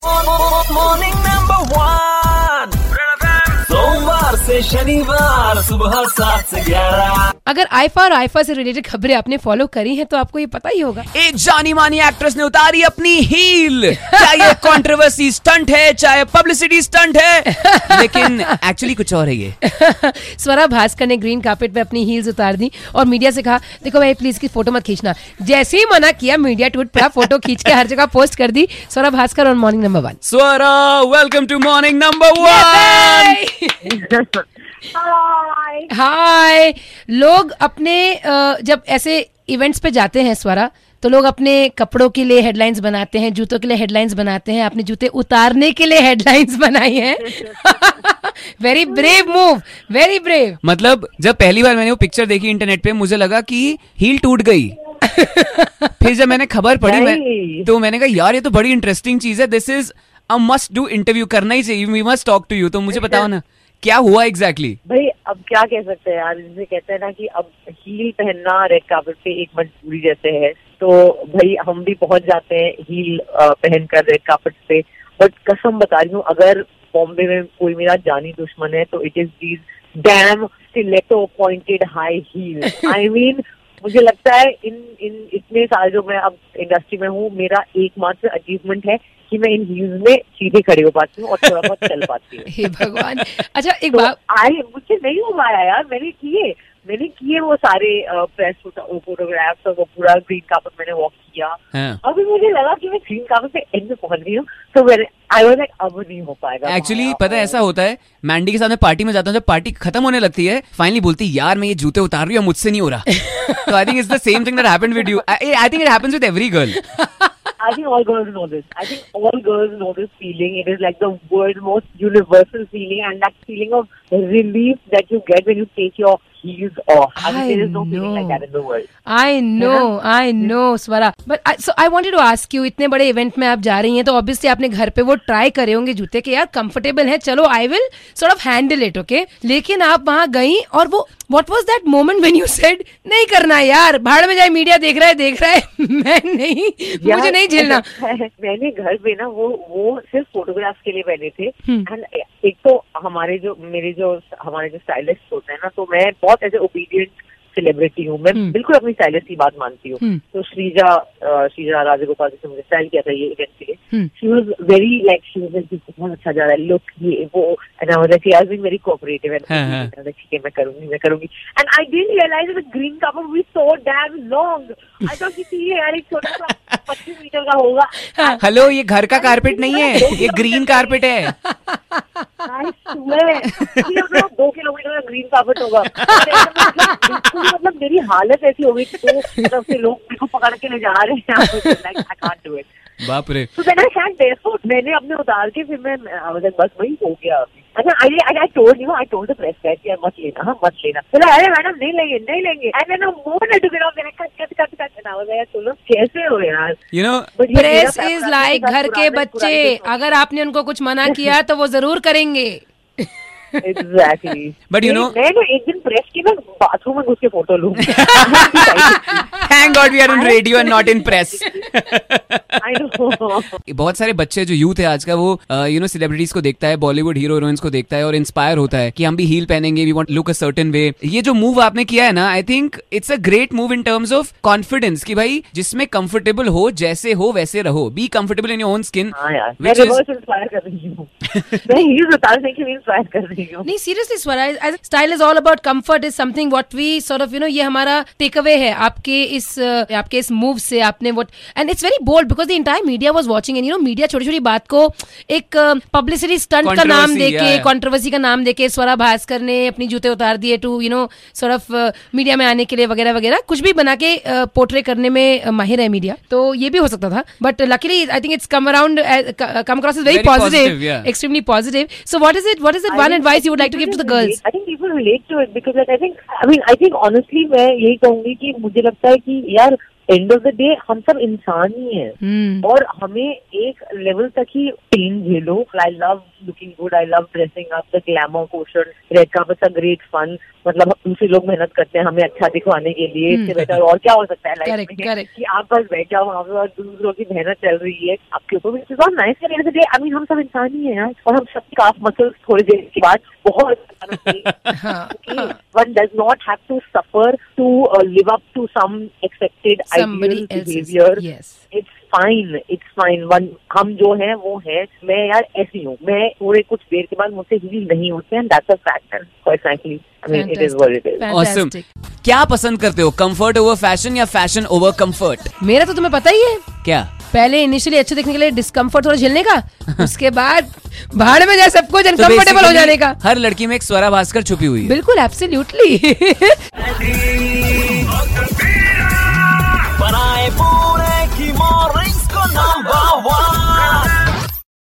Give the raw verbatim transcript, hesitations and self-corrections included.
Morning number one, सोमवार से शनिवार सुबह सात से ग्यारह। अगर आईफा और आईफा से रिलेटेड खबरें आपने फॉलो करी हैं तो आपको ये पता ही होगा। एक जानी मानी एक्ट्रेस ने उतारी अपनी हील। चाहे कंट्रोवर्सी स्टंट है, चाहे पब्लिसिटी स्टंट है, लेकिन एक्चुअली कुछ और है ये। स्वरा भास्कर ने ग्रीन कार्पेट पे अपनी हील्स उतार दी और मीडिया से कहा, देखो भाई प्लीज की फोटो मत खींचना। जैसे ही मना किया, मीडिया टूट पड़ा, फोटो खींच के हर जगह पोस्ट कर दी। Swara Bhaskar on morning number one. Swara, welcome to morning number one. Hi. लोग अपने जब ऐसे इवेंट्स पे जाते हैं स्वरा, तो लोग अपने कपड़ों के लिए हेडलाइंस बनाते हैं, जूतों के लिए हेडलाइंस बनाते हैं। आपने जूते उतारने के लिए हेडलाइंस बनाई हैं। Very brave move, very brave. मतलब जब पहली बार मैंने वो पिक्चर देखी इंटरनेट पे, मुझे लगा कि हील टूट गई। फिर जब मैंने खबर पढ़ी मैं, तो मैंने कहा यार ये तो बड़ी इंटरेस्टिंग चीज है। This is a must do interview, करना ही चाहिए। We must talk to you. तो मुझे बताओ ना क्या हुआ एग्जैक्टली exactly? भाई अब क्या कह सकते हैं यार, जिसे कहते हैं ना कि अब हील पहनना रेड कार्पेट पे एक मजबूरी जैसे है। तो भाई हम भी पहुंच जाते हैं हील पहनकर रेड कार्पेट पे। बट कसम बता रही हूँ, अगर बॉम्बे में कोई मेरा जानी दुश्मन है तो it is these damn stiletto pointed high heel. I mean मुझे लगता है इन इन इतने साल जो मैं अब इंडस्ट्री में हूँ, मेरा एकमात्र अचीवमेंट है कि मैं इन हील्स में सीधे खड़े हो पाती हूँ और थोड़ा बहुत चल पाती हूँ। हे भगवान। अच्छा एक तो बात, आई मुझसे नहीं हो पाया यार, मैंने किए मैंने किए वो सारे प्रेस फोटोग्राफ्स और वो पूरा ग्रीन कार्पेट मैंने वॉक किया। हाँ। अभी मुझे लगा कि मैं ग्रीन कार्पेट पे एंड में पहुंच गई हूँ, तो मैंने आई वाज लाइक अब नहीं हो पाएगा। एक्चुअली पता है ऐसा होता है, मैंडी के साथ में पार्टी में जाता हूँ, जब पार्टी खत्म होने लगती है फाइनली बोलती है यार मैं ये जूते उतार रही हूँ, मुझसे नहीं हो रहा। तो I think it's the same thing that happened with you. I think it happens with every girl. I think all girls know this. I think all girls know this feeling. It is like the world's most universal feeling, and that feeling of relief that you get when you take your heels off. I, I mean, there is no know. feeling like that in the world. I know, I know, Swara. But I, so I wanted to ask you, इतने बड़े event में आप जा रही हैं तो obviously आपने घर पे वो ट्राई करे होंगे जूते के, यार कंफर्टेबल है, चलो I will sort of handle it, okay. लेकिन आप वहां गई और वो what was that moment when you said नहीं करना यार, भाड़ में जाए, मीडिया देख रहा है देख रहा है मैं नहीं, मुझे नहीं झेलना। मैंने घर पे ना वो वो सिर्फ फोटोग्राफ्स के लिए पहने थे। एंड एक तो हमारे जो मेरे जो हमारे जो स्टाइलिस्ट होते हैं ना, तो मैं बहुत ऐसे ओबीडियंट सेलिब्रिटी हूँ, मैं hmm. बिल्कुल अपनी स्टाइलिस्ट की बात मानती हूँ। hmm. तो श्रीजा श्रीजा राजगोपाल जिसने मुझे स्टाइल किया था ये इवेंट के लिए, she was very like she was like बहुत अच्छा जा रहा है लुक ये वो, and I was like she has been very cooperative and ठीक है मैं करूंगी मैं करूंगी and I didn't realise that the green carpet was so damn long. I thought कि ये यार एक छोटा सा पच्चीस मीटर का होगा। हेलो ये घर का कारपेट नहीं है, ये ग्रीन कारपेट है। दो किलोमीटर का ग्रीन कार्पेट होगा। मतलब मेरी हालत ऐसी हो गई कि तरफ से लोग मेरे को पकड़ के ले जा रहे हैं। बाप रे। तो मैंने शायद बेसफुट मैंने अपने उतार के फिर मैं बस वही हो गया। अच्छा I I told you I told the press guys यार मत लेना, हाँ मत लेना। बोला अरे मैडम नहीं लेंगे नहीं लेंगे। And then more to get off मैंने कट कट कट कट ना हो गया। चलो कैसे हो यार, you know press is like घर के बच्चे, अगर आपने उनको कुछ मना किया तो वो जरूर करेंगे। Exactly. But you know, मैं ना एक दिन प्रेस की ना बाथरूम में घुस के फोटो लूँ। Thank God we are in radio and not in press. I know. बहुत सारे बच्चे जो यूथ है आज का वो यू नो सेलिब्रिटीज को देखता है, बॉलीवुड हीरो हीरोइंस को देखता है और इंस्पायर होता है कि हम भी हील पहनेंगे, we want look a certain way. ये जो मूव आपने किया है ना, I think it's a great move in terms of confidence कि भाई जिसमें कंफर्टेबल हो, जैसे हो वैसे रहो, be comfortable in your own skin. मैं रिवर्स इंस्पायर कर रही हूँ, मैं हील्स उतारने के लिए इंस्पायर कर रही हूँ। नहीं seriously Swara, style is all about comfort, is something what we sort of you know, ये हमारा टेक अवे है आपके इस uh, आपके इस मूव से। आपने what and it's very bold because the entire media was watching and you know media छोटी छोटी बात को एक पब्लिसिटी uh, स्टंट का नाम देके, कंट्रोवर्सी का नाम देके स्वरा भास्कर ने अपनी जूते उतार दिए to you know sort of media में आने के लिए वगैरह वगैरह, कुछ भी बना के पोर्ट्रे uh, करने में uh, माहिर है मीडिया। तो ये भी हो सकता था but luckily I think it's come around come across is very positive, extremely positive. So what is it what is it one advice you would like to give to the girls? I think people relate to it because like, I think I mean I think honestly मैं यही कहूंगी कि मुझे लगता है कि यार and of the day हम सब इंसान ही हैं। hmm. और हमें एक लेवल तक ही पेन झेलो। I love looking good. I love dressing up, the glamour quotient. Red carpets are great fun. मतलब दूसरे लोग मेहनत करते हैं हमें अच्छा दिखवाने के लिए, इससे बेटर और क्या हो सकता है लाइफ में कि आप बस बैठ जाओ वहाँ पे और दूसरों की मेहनत चल रही है आपके ऊपर. It's not nice at the end of the day. I mean हम सब इंसान ही हैं यार, और हम सब काफ मसल्स थोड़ी देर के बाद बहुत one does not have to suffer to uh, live up to some expected Somebody ideal behavior. Yes. It's fine, it's fine. One, हम जो हैं वो हैं. मैं यार ऐसी हूँ, मैं थोड़े कुछ देर के बाद मुझसे हील नहीं होते हैं. That's a fact, and quite frankly, I mean, it is what it is. Awesome. क्या पसंद करते हो, कंफर्ट ओवर फैशन या फैशन ओवर कंफर्ट? मेरा तो तुम्हें पता ही है. क्या? पहले इनिशियली अच्छे दिखने के लिए डिस्कम्फर्ट थोड़ा झेलने का, उसके बाद भाड़ में जाए सब कुछ अनकंफर्टेबल हो जाने का. हर लड़की में एक स्वरा भास्कर छुपी हुई है. बिल्कुल, एब्सोल्युटली. बनाए पूरे की मॉर्निंग्स को नंबर वन.